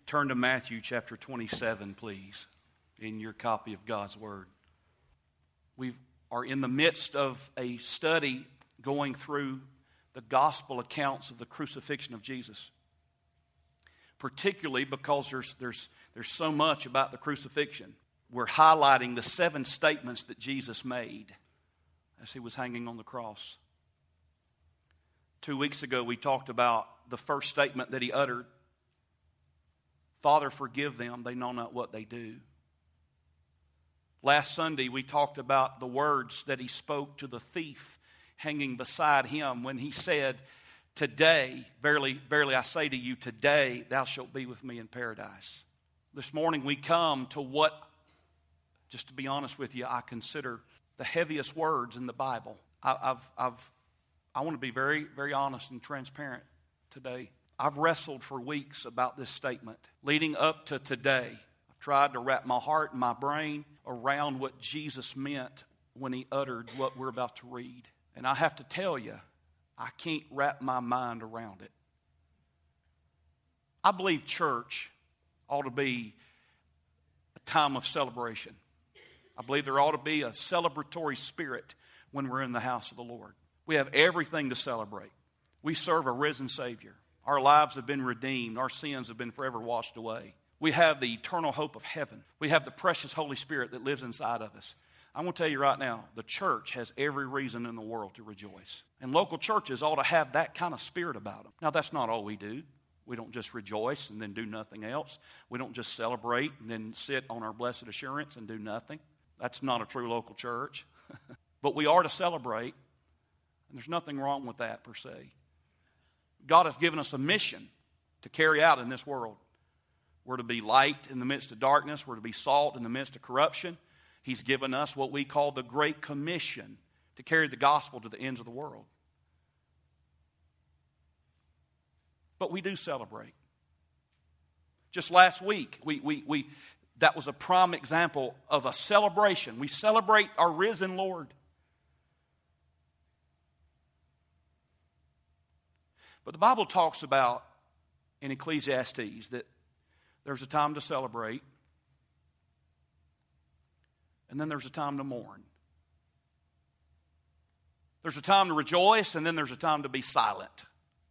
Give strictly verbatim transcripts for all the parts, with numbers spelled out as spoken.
Turn to Matthew chapter twenty-seven, please, in your copy of God's Word. We are in the midst of a study going through the gospel accounts of the crucifixion of Jesus, particularly because there's, there's, there's so much about the crucifixion. We're highlighting the seven statements that Jesus made as he was hanging on the cross. Two weeks ago, we talked about the first statement that he uttered. Father, forgive them, they know not what they do. Last Sunday, we talked about the words that he spoke to the thief hanging beside him when he said, today, verily, verily I say to you, today thou shalt be with me in paradise. This morning we come to what, just to be honest with you, I consider the heaviest words in the Bible. I, I've, I've, I want to be very, very honest and transparent today. I've wrestled for weeks about this statement. Leading up to today, I've tried to wrap my heart and my brain around what Jesus meant when he uttered what we're about to read. And I have to tell you, I can't wrap my mind around it. I believe church ought to be a time of celebration. I believe there ought to be a celebratory spirit when we're in the house of the Lord. We have everything to celebrate. We serve a risen Savior. Our lives have been redeemed. Our sins have been forever washed away. We have the eternal hope of heaven. We have the precious Holy Spirit that lives inside of us. I'm going to tell you right now, the church has every reason in the world to rejoice. And local churches ought to have that kind of spirit about them. Now, that's not all we do. We don't just rejoice and then do nothing else. We don't just celebrate and then sit on our blessed assurance and do nothing. That's not a true local church. But we are to celebrate, and there's nothing wrong with that per se. God has given us a mission to carry out in this world. We're to be light in the midst of darkness. We're to be salt in the midst of corruption. He's given us what we call the Great Commission to carry the gospel to the ends of the world. But we do celebrate. Just last week, we, we, we, that was a prime example of a celebration. We celebrate our risen Lord. But the Bible talks about in Ecclesiastes that there's a time to celebrate, and then there's a time to mourn. There's a time to rejoice, and then there's a time to be silent.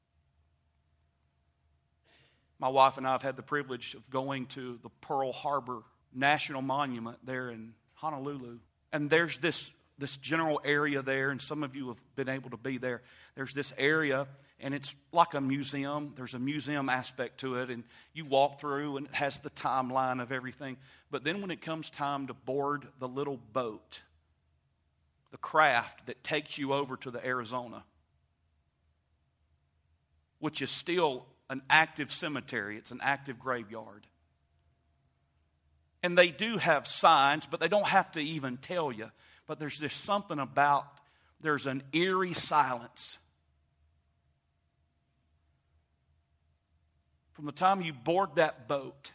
My wife and I have had the privilege of going to the Pearl Harbor National Monument there in Honolulu. And there's this, this general area there, and some of you have been able to be there. There's this area, and it's like a museum. There's a museum aspect to it, and you walk through, and it has the timeline of everything. But then when it comes time to board the little boat, the craft that takes you over to the Arizona, which is still an active cemetery. It's an active graveyard. And they do have signs, but they don't have to even tell you. But there's just something about, there's an eerie silence. From the time you board that boat,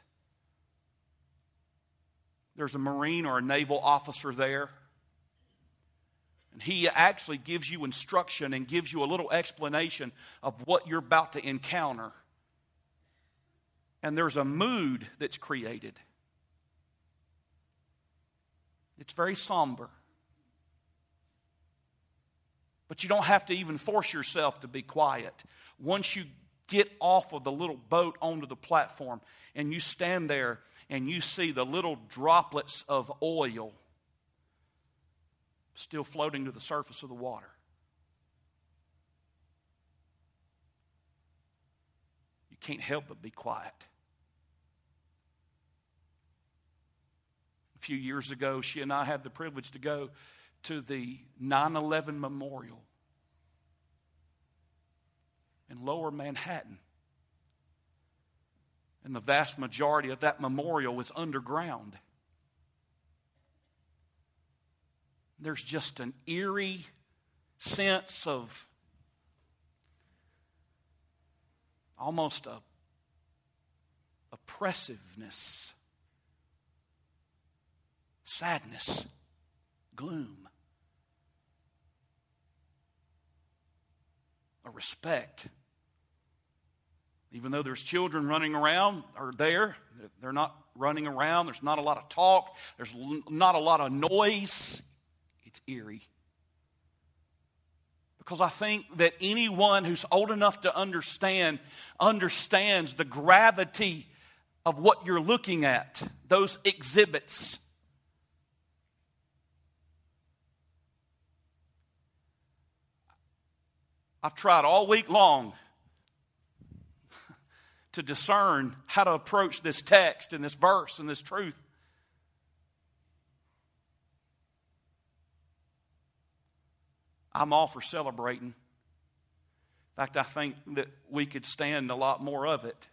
there's a Marine or a naval officer there. And he actually gives you instruction and gives you a little explanation of what you're about to encounter. And there's a mood that's created. It's very somber. But you don't have to even force yourself to be quiet. Once you get off of the little boat onto the platform and you stand there and you see the little droplets of oil still floating to the surface of the water, you can't help but be quiet. A few years ago, she and I had the privilege to go to the nine eleven Memorial in Lower Manhattan. And the vast majority of that memorial was underground. There's just an eerie sense of almost a oppressiveness, sadness, gloom, a respect Even though there's children running around or there, they're not running around. There's not a lot of talk. There's not a lot of noise. It's eerie. Because I think that anyone who's old enough to understand understands the gravity of what you're looking at, those exhibits. I've tried all week long to discern how to approach this text and this verse and this truth. I'm all for celebrating. In fact, I think that we could stand a lot more of it.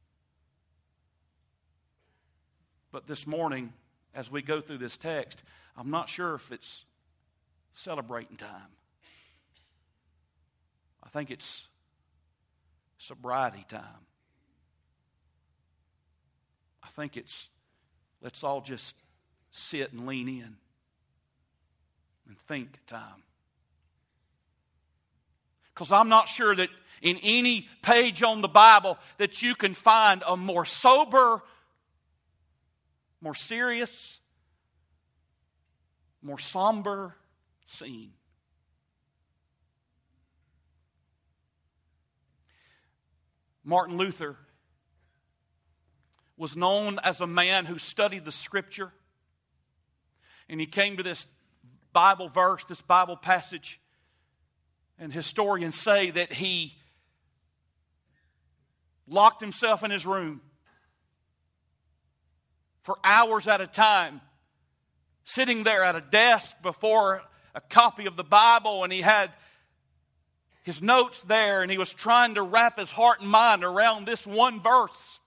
But this morning, as we go through this text, I'm not sure if it's celebrating time. I think it's sobriety time. I think it's let's all just sit and lean in and think time. Because I'm not sure that in any page on the Bible that you can find a more sober, more serious, more somber scene. Martin Luther was known as a man who studied the Scripture. And he came to this Bible verse, this Bible passage. And historians say that he locked himself in his room for hours at a time, sitting there at a desk before a copy of the Bible, and he had his notes there, and he was trying to wrap his heart and mind around this one verse.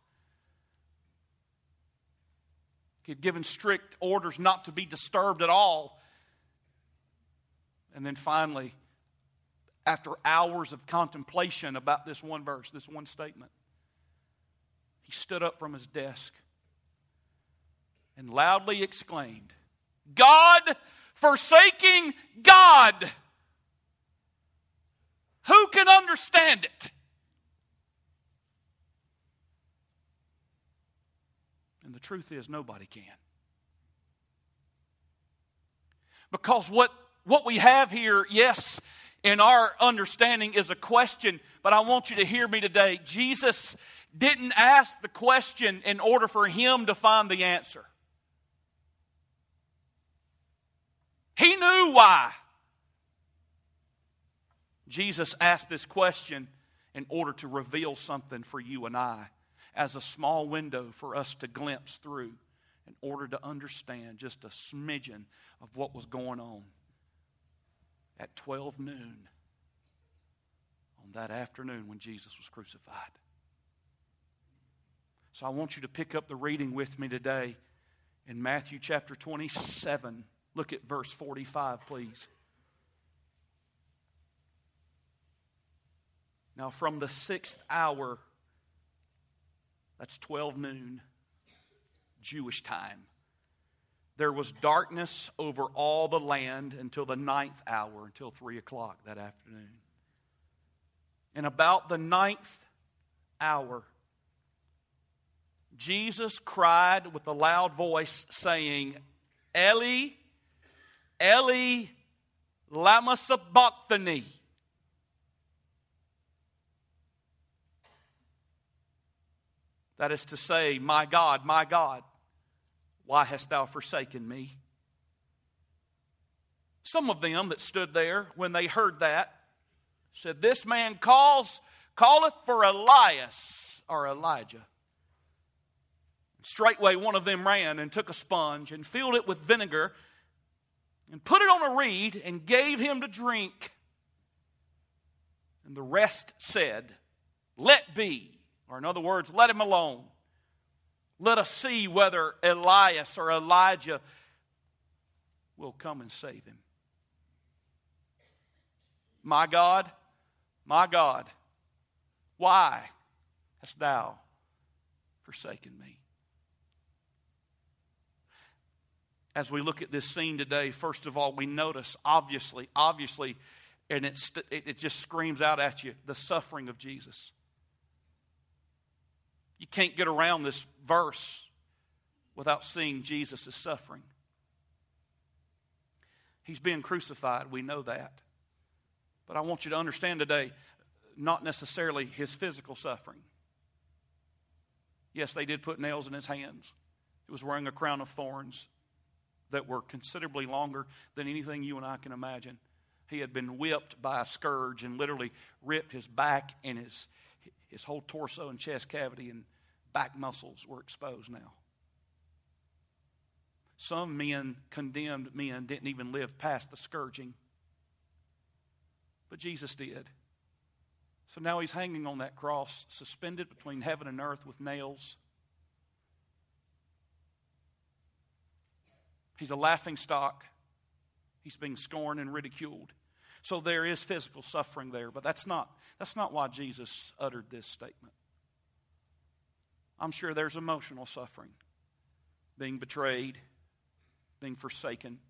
He had given strict orders not to be disturbed at all. And then finally, after hours of contemplation about this one verse, this one statement, he stood up from his desk and loudly exclaimed, "God forsaking God! Who can understand it?" And the truth is, nobody can. Because what, what we have here, yes, in our understanding is a question, but I want you to hear me today. Jesus didn't ask the question in order for him to find the answer. He knew why. Jesus asked this question in order to reveal something for you and I, as a small window for us to glimpse through in order to understand just a smidgen of what was going on at twelve noon on that afternoon when Jesus was crucified. So I want you to pick up the reading with me today in Matthew chapter twenty-seven. Look at verse forty-five, please. Now from the sixth hour, that's twelve noon, Jewish time, there was darkness over all the land until the ninth hour, until three o'clock that afternoon. And about the ninth hour, Jesus cried with a loud voice, saying, "Eli, Eli, lama sabachthani." That is to say, "My God, my God, why hast thou forsaken me?" Some of them that stood there, when they heard that, said, "This man calls, calleth for Elias," or Elijah. Straightway one of them ran and took a sponge and filled it with vinegar and put it on a reed and gave him to drink. And the rest said, "Let be." Or in other words, let him alone. Let us see whether Elias or Elijah will come and save him. "My God, my God, why hast thou forsaken me?" As we look at this scene today, first of all, we notice, obviously, obviously, and it's, it just screams out at you, the suffering of Jesus. You can't get around this verse without seeing Jesus' suffering. He's being crucified, we know that. But I want you to understand today, not necessarily his physical suffering. Yes, they did put nails in his hands. He was wearing a crown of thorns that were considerably longer than anything you and I can imagine. He had been whipped by a scourge and literally ripped his back, and his, his whole torso and chest cavity and back muscles were exposed now. Some men, condemned men, didn't even live past the scourging. But Jesus did. So now he's hanging on that cross, suspended between heaven and earth with nails. He's a laughing stock. He's being scorned and ridiculed. So there is physical suffering there, but that's not, that's not why Jesus uttered this statement. I'm sure there's emotional suffering. Being betrayed, being forsaken.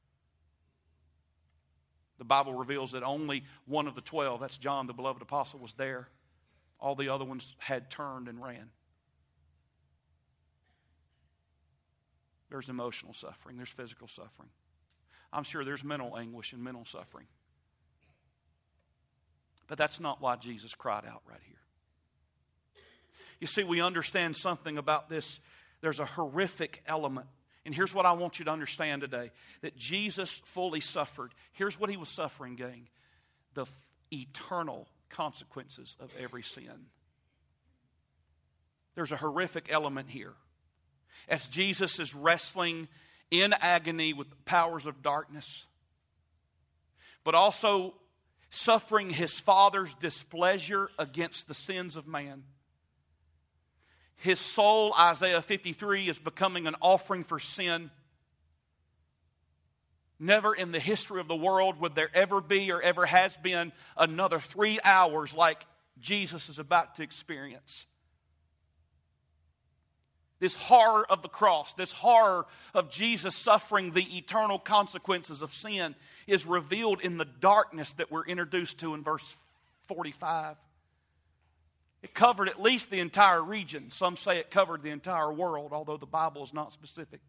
The Bible reveals that only one of the twelve, that's John, the beloved apostle, was there. All the other ones had turned and ran. There's emotional suffering. There's physical suffering. I'm sure there's mental anguish and mental suffering. But that's not why Jesus cried out right here. You see, we understand something about this. There's a horrific element. And here's what I want you to understand today. That Jesus fully suffered. Here's what he was suffering, gang. The f- eternal consequences of every sin. There's a horrific element here. As Jesus is wrestling in agony with the powers of darkness, but also suffering his Father's displeasure against the sins of man. His soul, Isaiah fifty-three, is becoming an offering for sin. Never in the history of the world would there ever be or ever has been another three hours like Jesus is about to experience. This horror of the cross, this horror of Jesus suffering the eternal consequences of sin is revealed in the darkness that we're introduced to in verse forty-five. It covered at least the entire region. Some say it covered the entire world, although the Bible is not specific.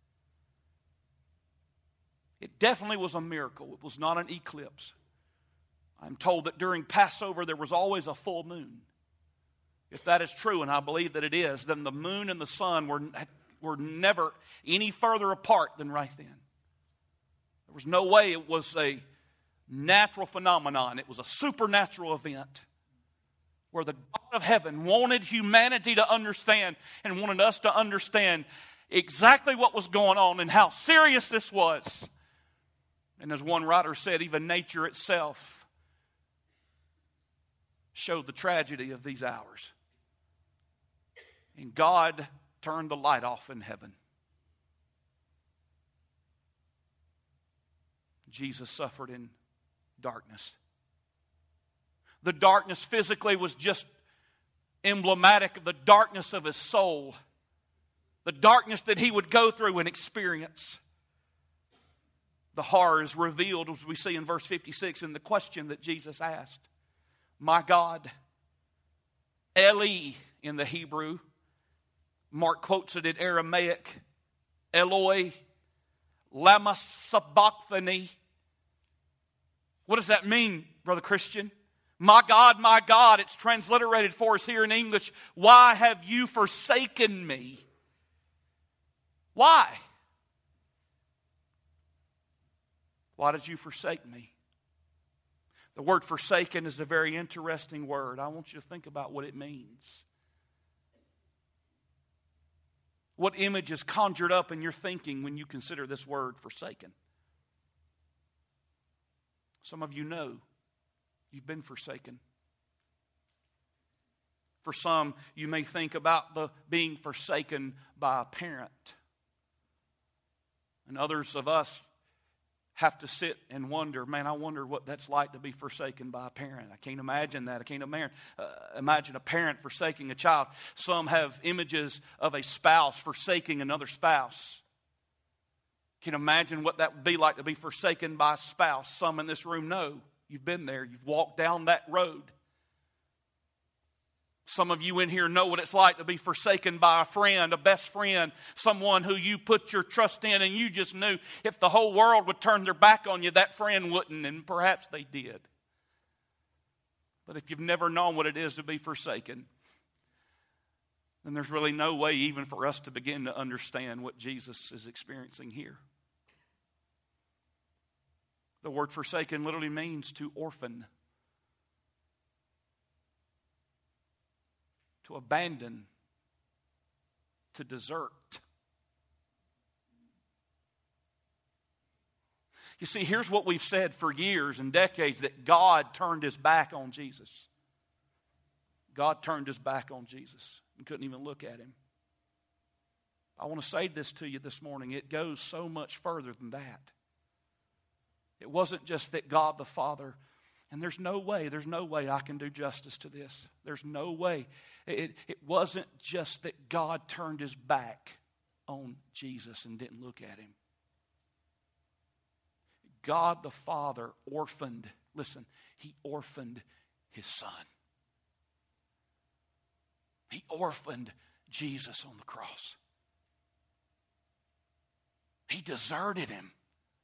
It definitely was a miracle. It was not an eclipse. I'm told that during Passover there was always a full moon. If that is true, and I believe that it is, then the moon and the sun were, were never any further apart than right then. There was no way it was a natural phenomenon. It was a supernatural event where the God of heaven wanted humanity to understand and wanted us to understand exactly what was going on and how serious this was. And as one writer said, even nature itself showed the tragedy of these hours. And God turned the light off in heaven. Jesus suffered in darkness. The darkness physically was just emblematic of the darkness of his soul. The darkness that he would go through and experience. The horror is revealed, as we see in verse fifty-six, in the question that Jesus asked. My God, Eli in the Hebrew. Mark quotes it in Aramaic. Eloi, lama sabachthani. What does that mean, Brother Christian? My God, my God, it's transliterated for us here in English. Why have you forsaken me? Why? Why did you forsake me? The word forsaken is a very interesting word. I want you to think about what it means. What image is conjured up in your thinking when you consider this word forsaken? Some of you know you've been forsaken. For some, you may think about the being forsaken by a parent. And others of us have to sit and wonder, man, I wonder what that's like to be forsaken by a parent. I can't imagine that. I can't imagine, uh, imagine a parent forsaking a child. Some have images of a spouse forsaking another spouse. Can you imagine what that would be like to be forsaken by a spouse? Some in this room know. You've been there. You've walked down that road. Some of you in here know what it's like to be forsaken by a friend, a best friend, someone who you put your trust in, and you just knew if the whole world would turn their back on you, that friend wouldn't, and perhaps they did. But if you've never known what it is to be forsaken, then there's really no way even for us to begin to understand what Jesus is experiencing here. The word forsaken literally means to orphan, to abandon, to desert. You see, here's what we've said for years and decades, that God turned his back on Jesus. God turned his back on Jesus and couldn't even look at him. I want to say this to you this morning. It goes so much further than that. It wasn't just that God the Father, and there's no way, there's no way I can do justice to this. There's no way. It, it wasn't just that God turned his back on Jesus and didn't look at him. God the Father orphaned, listen, he orphaned his Son. He orphaned Jesus on the cross. He deserted him.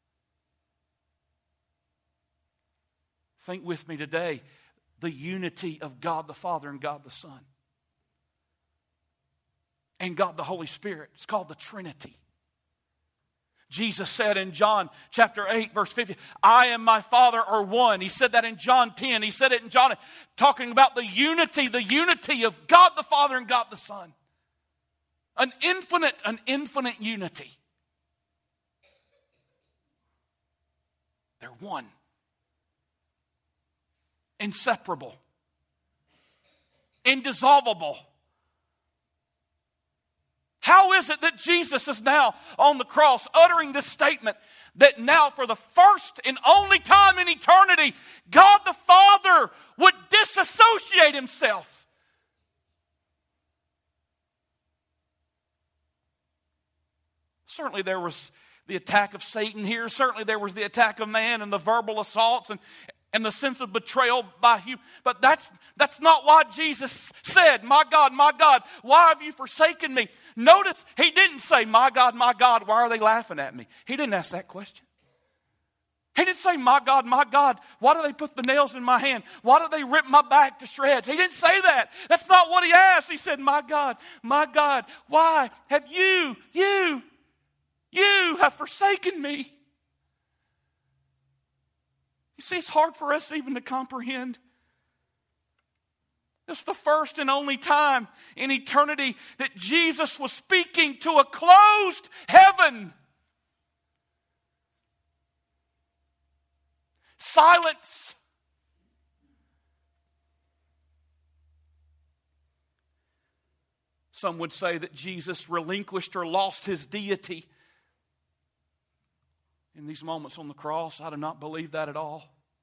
Think with me today, the unity of God the Father and God the Son. And God the Holy Spirit. It's called the Trinity. Jesus said in John chapter eight, verse fifty, I and my Father are one. He said that in John ten. He said it in John, talking about the unity, the unity of God the Father and God the Son. An infinite, an infinite unity. They're one. Inseparable. Indissoluble. How is it that Jesus is now on the cross uttering this statement that now for the first and only time in eternity, God the Father would disassociate himself? Certainly there was the attack of Satan here. Certainly there was the attack of man and the verbal assaults and And the sense of betrayal by you. But that's, that's not why Jesus said, my God, my God, why have you forsaken me? Notice, he didn't say, my God, my God, why are they laughing at me? He didn't ask that question. He didn't say, my God, my God, why do they put the nails in my hand? Why do they rip my back to shreds? He didn't say that. That's not what he asked. He said, my God, my God, why have you, you, you have forsaken me? You see, it's hard for us even to comprehend. It's the first and only time in eternity that Jesus was speaking to a closed heaven. Silence. Some would say that Jesus relinquished or lost his deity in these moments on the cross. I do not believe that at all.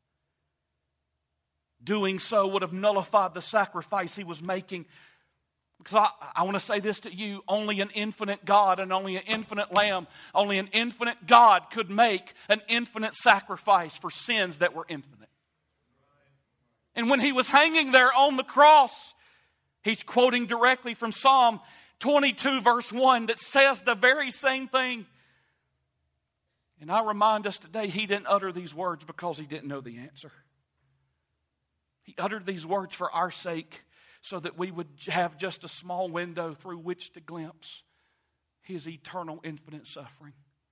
Doing so would have nullified the sacrifice he was making. Because I, I want to say this to you, only an infinite God and only an infinite Lamb, only an infinite God could make an infinite sacrifice for sins that were infinite. And when he was hanging there on the cross, he's quoting directly from Psalm twenty-two verse one that says the very same thing. And I remind us today, he didn't utter these words because he didn't know the answer. He uttered these words for our sake so that we would have just a small window through which to glimpse his eternal infinite suffering.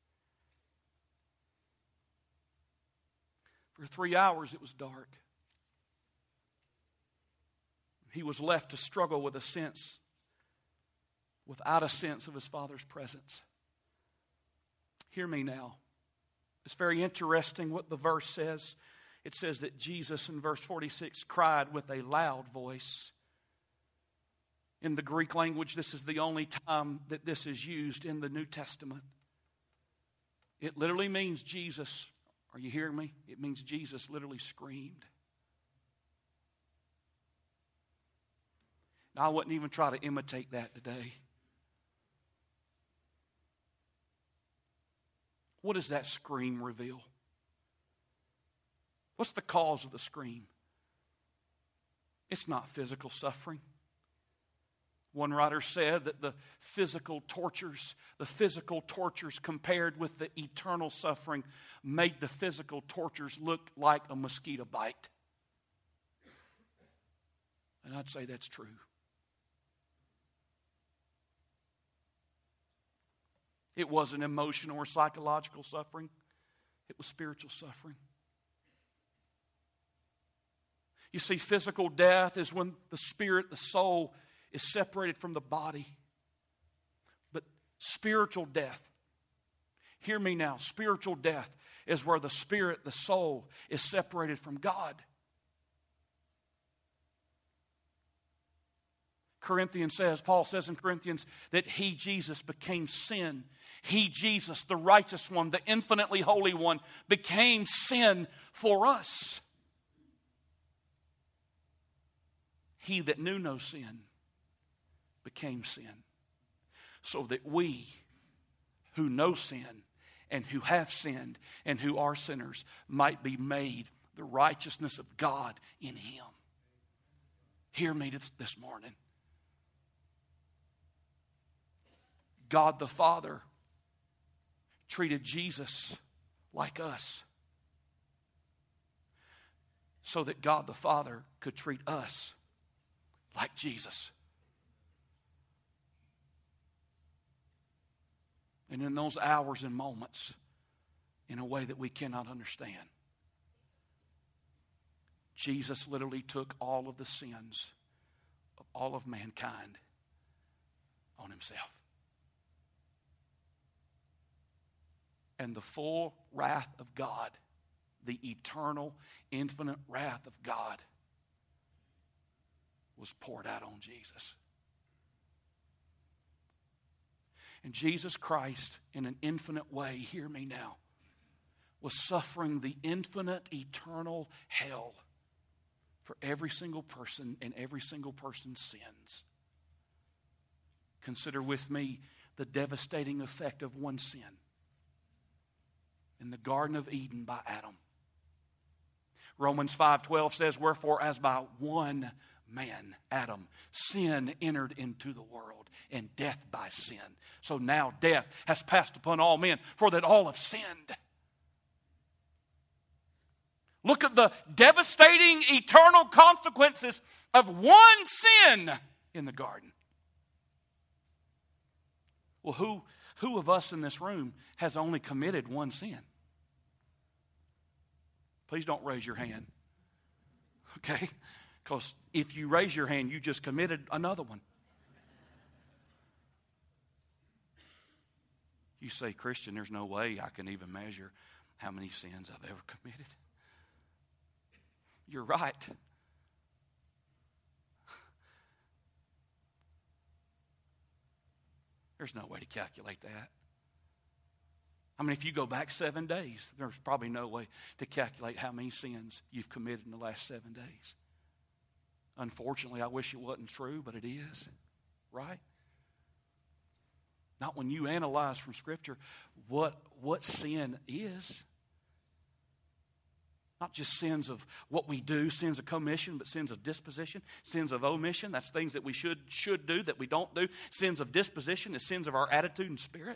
For three hours it was dark. He was left to struggle with a sense, without a sense of his Father's presence. Hear me now. It's very interesting what the verse says. It says that Jesus in verse forty-six cried with a loud voice. In the Greek language, this is the only time that this is used in the New Testament. It literally means Jesus, are you hearing me? It means Jesus literally screamed. Now, I wouldn't even try to imitate that today. What does that scream reveal? What's the cause of the scream? It's not physical suffering. One writer said that the physical tortures, the physical tortures compared with the eternal suffering made the physical tortures look like a mosquito bite. And I'd say that's true. It wasn't emotional or psychological suffering. It was spiritual suffering. You see, physical death is when the spirit, the soul, is separated from the body. But spiritual death, hear me now, spiritual death is where the spirit, the soul, is separated from God. Corinthians says, Paul says in Corinthians, that He, Jesus, became sin. He, Jesus, the righteous one, the infinitely holy one, became sin for us. He that knew no sin became sin, so that we who know sin and who have sinned and who are sinners might be made the righteousness of God in Him. Hear me this morning. God the Father treated Jesus like us so that God the Father could treat us like Jesus. And in those hours and moments, in a way that we cannot understand, Jesus literally took all of the sins of all of mankind on Himself. And the full wrath of God, the eternal, infinite wrath of God, was poured out on Jesus. And Jesus Christ, in an infinite way, hear me now, was suffering the infinite, eternal hell for every single person and every single person's sins. Consider with me the devastating effect of one sin in the Garden of Eden by Adam. Romans five twelve says, wherefore as by one man, Adam, sin entered into the world, and death by sin. So now death has passed upon all men, for that all have sinned. Look at the devastating eternal consequences of one sin in the garden. Well, who, who of us in this room has only committed one sin? Please don't raise your hand. Okay? Because if you raise your hand, you just committed another one. You say, Christian, there's no way I can even measure how many sins I've ever committed. You're right. There's no way to calculate that. I mean, if you go back seven days, there's probably no way to calculate how many sins you've committed in the last seven days. Unfortunately, I wish it wasn't true, but it is, right? Not when you analyze from Scripture what, what sin is. Not just sins of what we do, sins of commission, but sins of disposition, sins of omission. That's things that we should, should do that we don't do. Sins of disposition is sins of our attitude and spirit.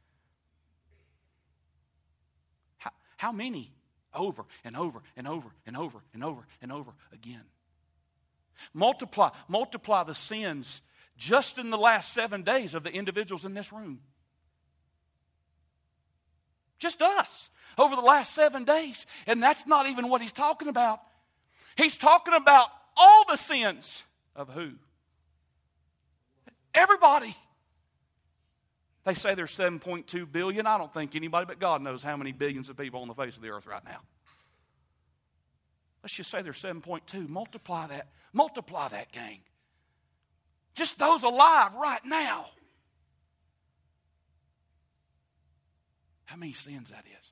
How, how many? Over and over and over and over and over and over again. Multiply, multiply the sins just in the last seven days of the individuals in this room. Just us over the last seven days. And that's not even what he's talking about. He's talking about all the sins of who? Everybody. They say there's seven point two billion. I don't think anybody but God knows how many billions of people on the face of the earth right now. Let's just say there's seven point two. Multiply that. Multiply that, gang. Just those alive right now. How many sins that is?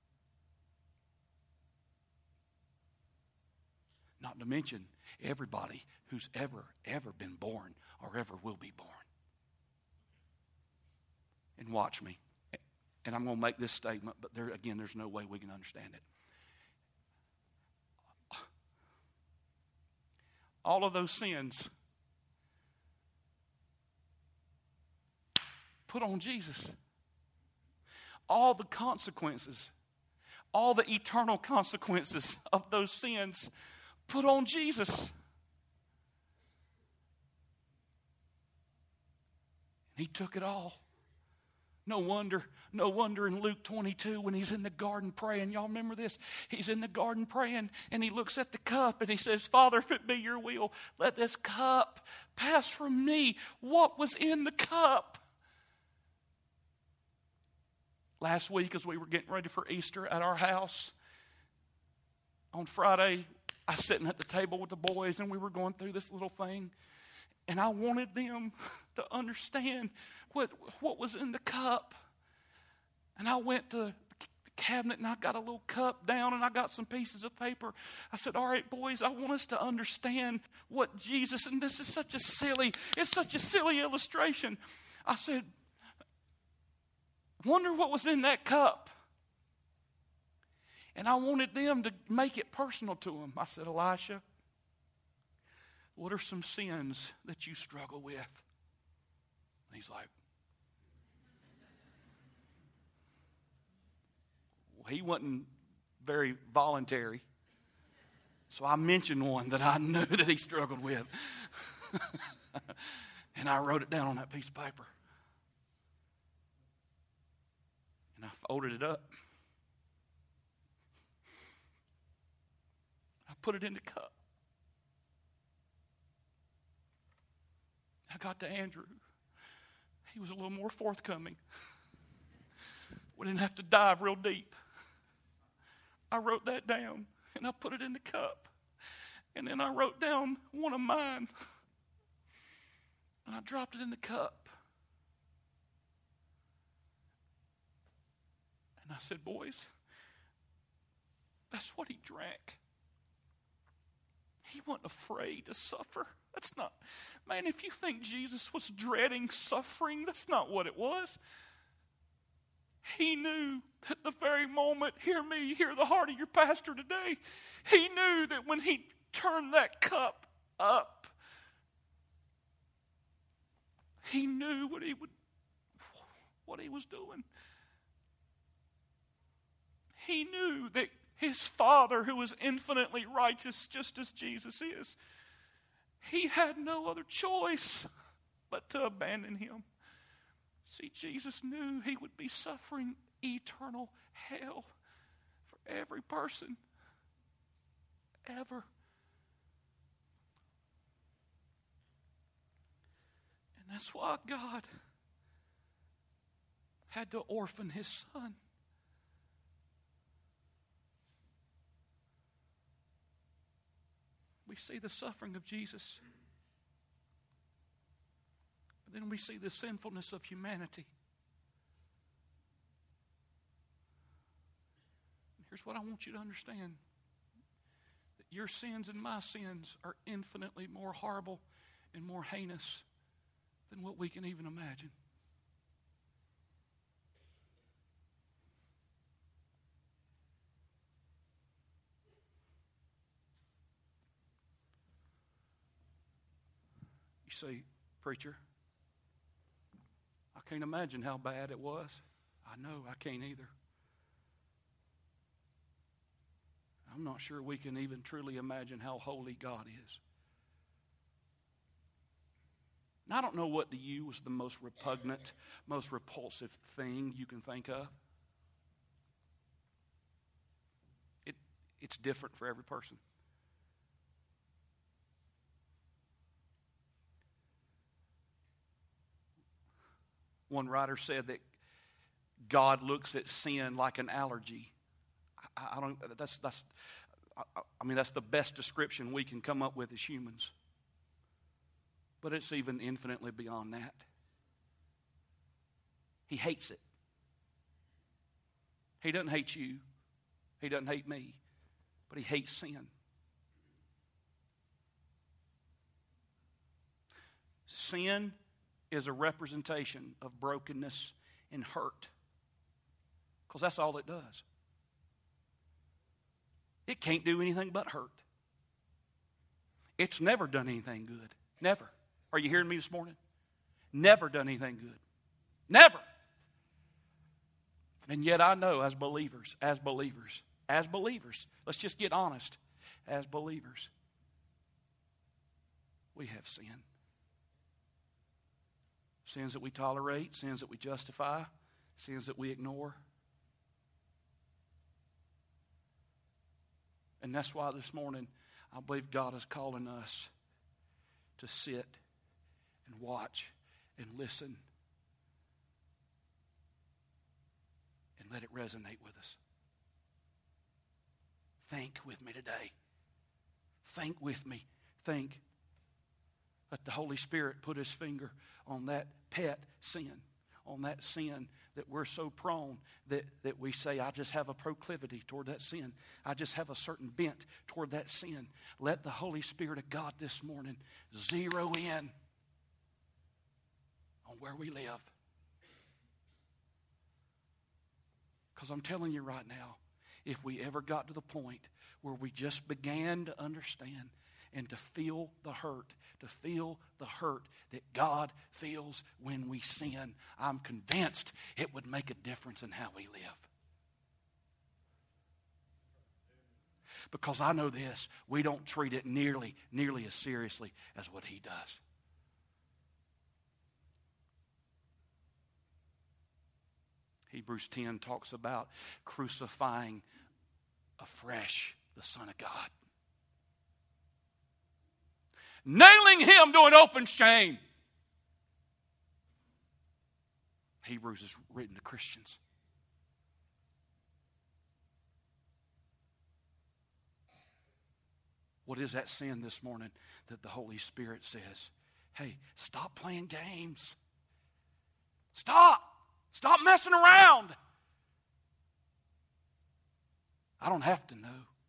Not to mention everybody who's ever, ever been born or ever will be born. And watch me. And I'm going to make this statement, but there again, there's no way we can understand it. All of those sins put on Jesus. All the consequences, all the eternal consequences of those sins, put on Jesus. He took it all. No wonder, no wonder in Luke twenty-two when he's in the garden praying, y'all remember this? He's in the garden praying and he looks at the cup and he says, Father, if it be your will, let this cup pass from me. What was in the cup? Last week as we were getting ready for Easter at our house, on Friday, I was sitting at the table with the boys and we were going through this little thing. And I wanted them to understand what, what was in the cup. And I went to the cabinet and I got a little cup down and I got some pieces of paper. I said, all right, boys, I want us to understand what Jesus, and this is such a silly, it's such a silly illustration. I said, wonder what was in that cup. And I wanted them to make it personal to them. I said, Elisha, what are some sins that you struggle with? And he's like, well, he wasn't very voluntary. So I mentioned one that I knew that he struggled with. And I wrote it down on that piece of paper. And I folded it up. I put it in the cup. I got to Andrew. He was a little more forthcoming. We didn't have to dive real deep. I wrote that down and I put it in the cup. And then I wrote down one of mine. And I dropped it in the cup. And I said, boys, that's what he drank. He wasn't afraid to suffer. That's not, man, if you think Jesus was dreading suffering, that's not what it was. He knew at the very moment, hear me, hear the heart of your pastor today. He knew that when he turned that cup up, he knew what he would, what he was doing. He knew that his Father, who was infinitely righteous, just as Jesus is, he had no other choice but to abandon him. See, Jesus knew he would be suffering eternal hell for every person, ever. And that's why God had to orphan his son. We see the suffering of Jesus. But then we see the sinfulness of humanity. Here's what I want you to understand. That your sins and my sins are infinitely more horrible and more heinous than what we can even imagine. You say, preacher, I can't imagine how bad it was. I know, I can't either. I'm not sure we can even truly imagine how holy God is. And I don't know what to you was the most repugnant, most repulsive thing you can think of. It, it's different for every person. One writer said that God looks at sin like an allergy. I, I don't. That's that's. I, I mean, that's the best description we can come up with as humans. But it's even infinitely beyond that. He hates it. He doesn't hate you. He doesn't hate me. But he hates sin. Sin is a representation of brokenness and hurt. Because that's all it does. It can't do anything but hurt. It's never done anything good. Never. Are you hearing me this morning? Never done anything good. Never. And yet I know as believers, as believers, as believers, let's just get honest, as believers, we have sin. Sins that we tolerate, sins that we justify, sins that we ignore. And that's why this morning I believe God is calling us to sit and watch and listen and let it resonate with us. Think with me today. Think with me. Think. Let the Holy Spirit put His finger on that pet sin, on that sin that we're so prone that, that we say, I just have a proclivity toward that sin. I just have a certain bent toward that sin. Let the Holy Spirit of God this morning zero in on where we live. Because I'm telling you right now, if we ever got to the point where we just began to understand and to feel the hurt, to feel the hurt that God feels when we sin, I'm convinced it would make a difference in how we live. Because I know this, we don't treat it nearly, nearly as seriously as what He does. Hebrews ten talks about crucifying afresh the Son of God. Nailing Him to an open shame. Hebrews is written to Christians. What is that sin this morning that the Holy Spirit says, hey, stop playing games. Stop. Stop messing around. I don't have to know.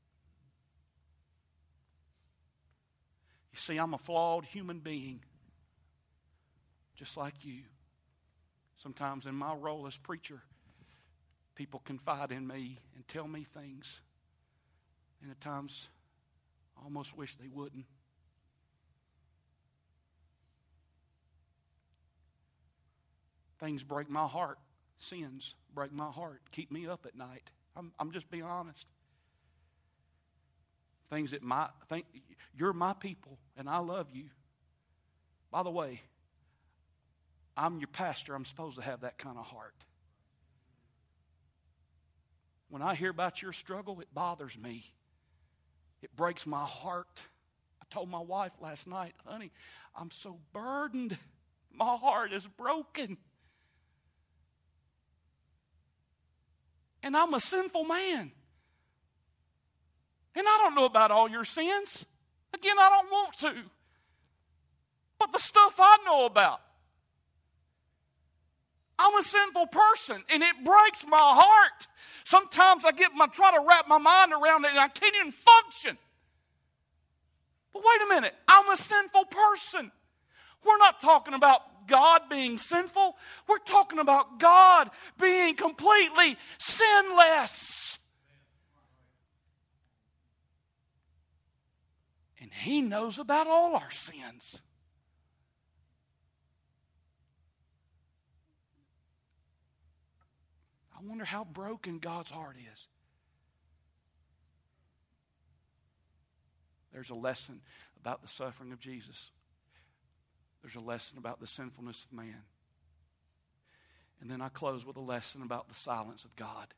You see, I'm a flawed human being, just like you. Sometimes in my role as preacher, people confide in me and tell me things. And at times, I almost wish they wouldn't. Things break my heart. Sins break my heart. Keep me up at night. I'm, I'm just being honest. Things that my think you're my people and I love you. By the way, I'm your pastor. I'm supposed to have that kind of heart. When I hear about your struggle, it bothers me. It breaks my heart. I told my wife last night, honey, I'm so burdened. My heart is broken. And I'm a sinful man. And I don't know about all your sins. Again, I don't want to. But the stuff I know about. I'm a sinful person, and it breaks my heart. Sometimes I get my try to wrap my mind around it, and I can't even function. But wait a minute, I'm a sinful person. We're not talking about God being sinful. We're talking about God being completely sinless. And He knows about all our sins. I wonder how broken God's heart is. There's a lesson about the suffering of Jesus. There's a lesson about the sinfulness of man. And then I close with a lesson about the silence of God.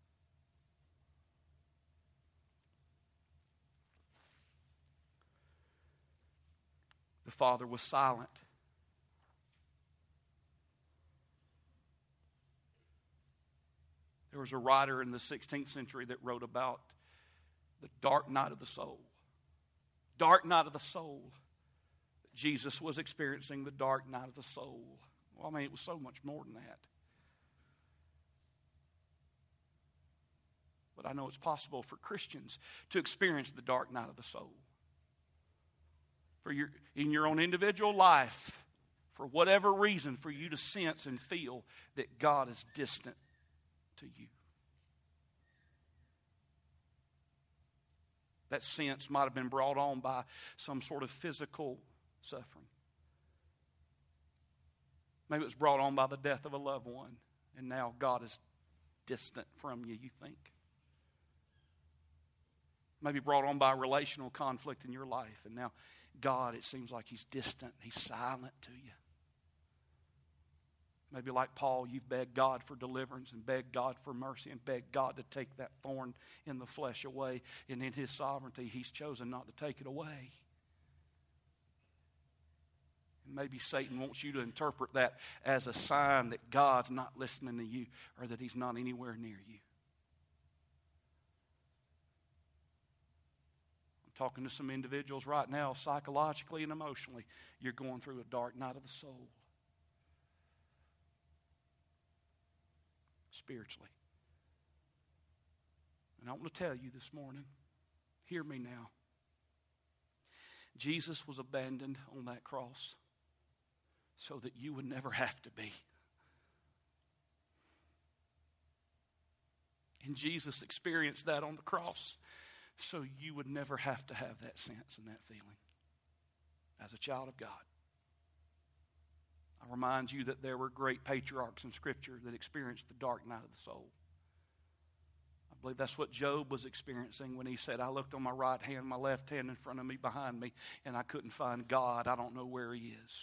The Father was silent. There was a writer in the sixteenth century that wrote about the dark night of the soul. Dark night of the soul. Jesus was experiencing the dark night of the soul. Well, I mean, it was so much more than that. But I know it's possible for Christians to experience the dark night of the soul. For your, in your own individual life, for whatever reason, for you to sense and feel that God is distant to you. That sense might have been brought on by some sort of physical suffering. Maybe it was brought on by the death of a loved one, and now God is distant from you, you think. Maybe brought on by a relational conflict in your life, and now God, it seems like He's distant. He's silent to you. Maybe like Paul, you've begged God for deliverance and begged God for mercy and begged God to take that thorn in the flesh away. And in His sovereignty, He's chosen not to take it away. And maybe Satan wants you to interpret that as a sign that God's not listening to you or that He's not anywhere near you. Talking to some individuals right now, psychologically and emotionally, you're going through a dark night of the soul. Spiritually. And I want to tell you this morning, hear me now. Jesus was abandoned on that cross so that you would never have to be. And Jesus experienced that on the cross so you would never have to have that sense and that feeling as a child of God. I remind you that there were great patriarchs in Scripture that experienced the dark night of the soul. I believe that's what Job was experiencing when he said, I looked on my right hand, my left hand in front of me, behind me, and I couldn't find God. I don't know where He is.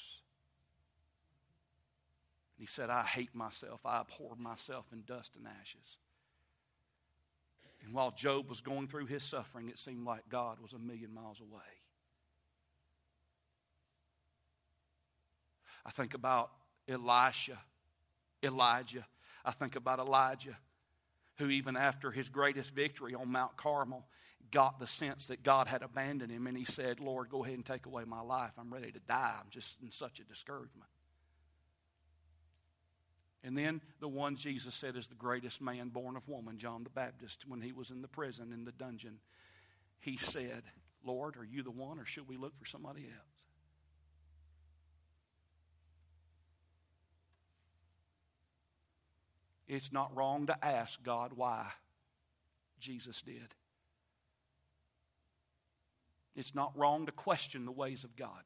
And he said, I hate myself. I abhor myself in dust and ashes. And while Job was going through his suffering, it seemed like God was a million miles away. I think about Elisha, Elijah. I think about Elijah, who even after his greatest victory on Mount Carmel, got the sense that God had abandoned him. And he said, Lord, go ahead and take away my life. I'm ready to die. I'm just in such a discouragement. And then the one Jesus said is the greatest man born of woman, John the Baptist, when he was in the prison, in the dungeon, he said, Lord, are you the one, or should we look for somebody else? It's not wrong to ask God why. Jesus did. It's not wrong to question the ways of God.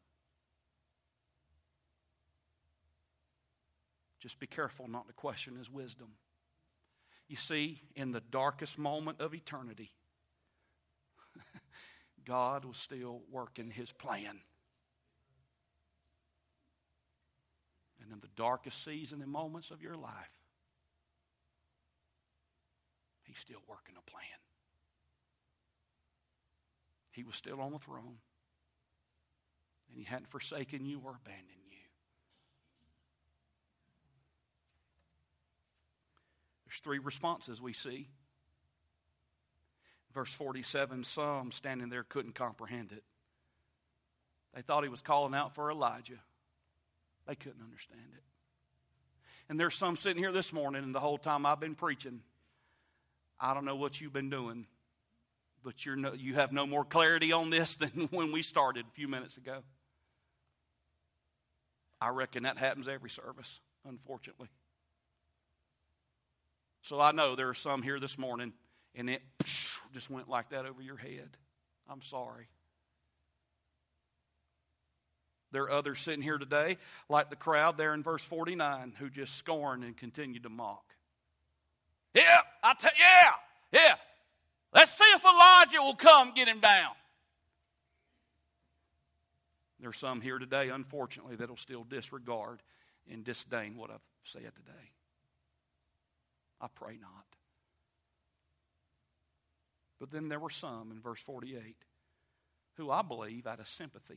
Just be careful not to question His wisdom. You see, in the darkest moment of eternity, God was still working His plan. And in the darkest season and moments of your life, He's still working a plan. He was still on the throne. And He hadn't forsaken you or abandoned you. There's three responses we see. Verse forty-seven, some standing there couldn't comprehend it. They thought He was calling out for Elijah. They couldn't understand it. And there's some sitting here this morning, and the whole time I've been preaching, I don't know what you've been doing, but you're no, you have no more clarity on this than when we started a few minutes ago. I reckon that happens every service, unfortunately. So I know there are some here this morning, and it just went like that over your head. I'm sorry. There are others sitting here today, like the crowd there in verse forty-nine, who just scorn and continue to mock. Yeah, I tell yeah, yeah. Let's see if Elijah will come get him down. There are some here today, unfortunately, that will still disregard and disdain what I've said today. I pray not. But then there were some in verse forty-eight who I believe out of sympathy,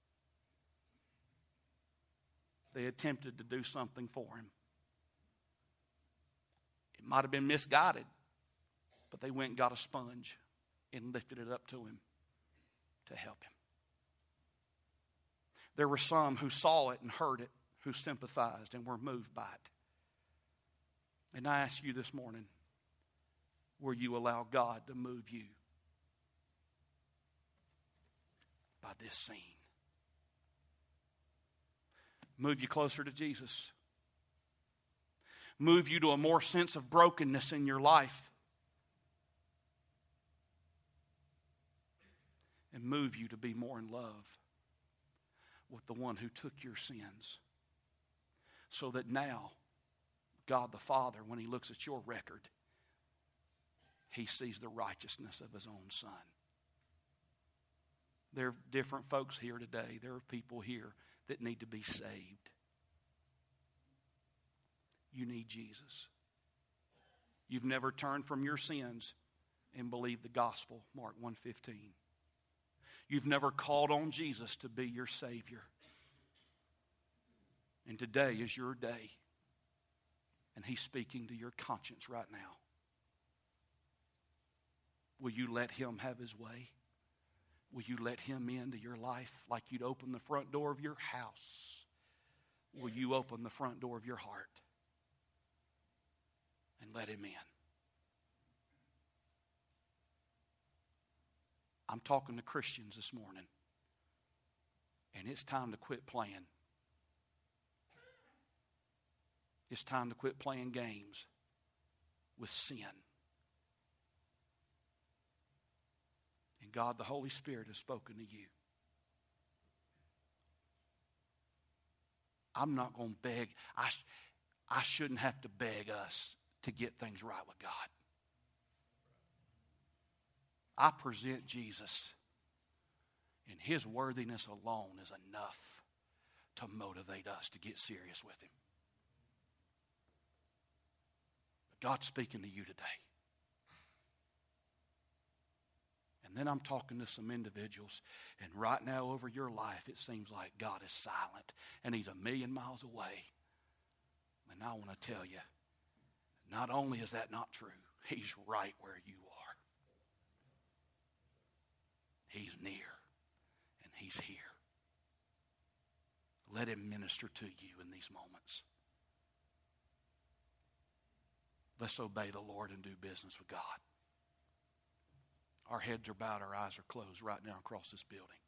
they attempted to do something for him. It might have been misguided, but they went and got a sponge and lifted it up to him to help him. There were some who saw it and heard it, who sympathized and were moved by it. And I ask you this morning, will you allow God to move you by this scene? Move you closer to Jesus. Move you to a more sense of brokenness in your life. And move you to be more in love with the one who took your sins So that now, God the Father, when He looks at your record, He sees the righteousness of His own Son. There are different folks here today. There are people here that need to be saved. You need Jesus. You've never turned from your sins and believed the gospel, Mark one fifteen. You've never called on Jesus to be your Savior. And today is your day. And He's speaking to your conscience right now. Will you let Him have His way? Will you let Him into your life like you'd open the front door of your house? Will you open the front door of your heart and let Him in? I'm talking to Christians this morning, and it's time to quit playing. It's time to quit playing games with sin. And God, the Holy Spirit, has spoken to you. I'm not going to beg. I, I shouldn't have to beg us to get things right with God. I present Jesus, and His worthiness alone is enough to motivate us to get serious with Him. But God's speaking to you today. And then I'm talking to some individuals, and right now over your life it seems like God is silent and He's a million miles away. And I want to tell you, not only is that not true, He's right where you are. He's near and He's here. Let Him minister to you in these moments. Let's obey the Lord and do business with God. Our heads are bowed, our eyes are closed right now across this building.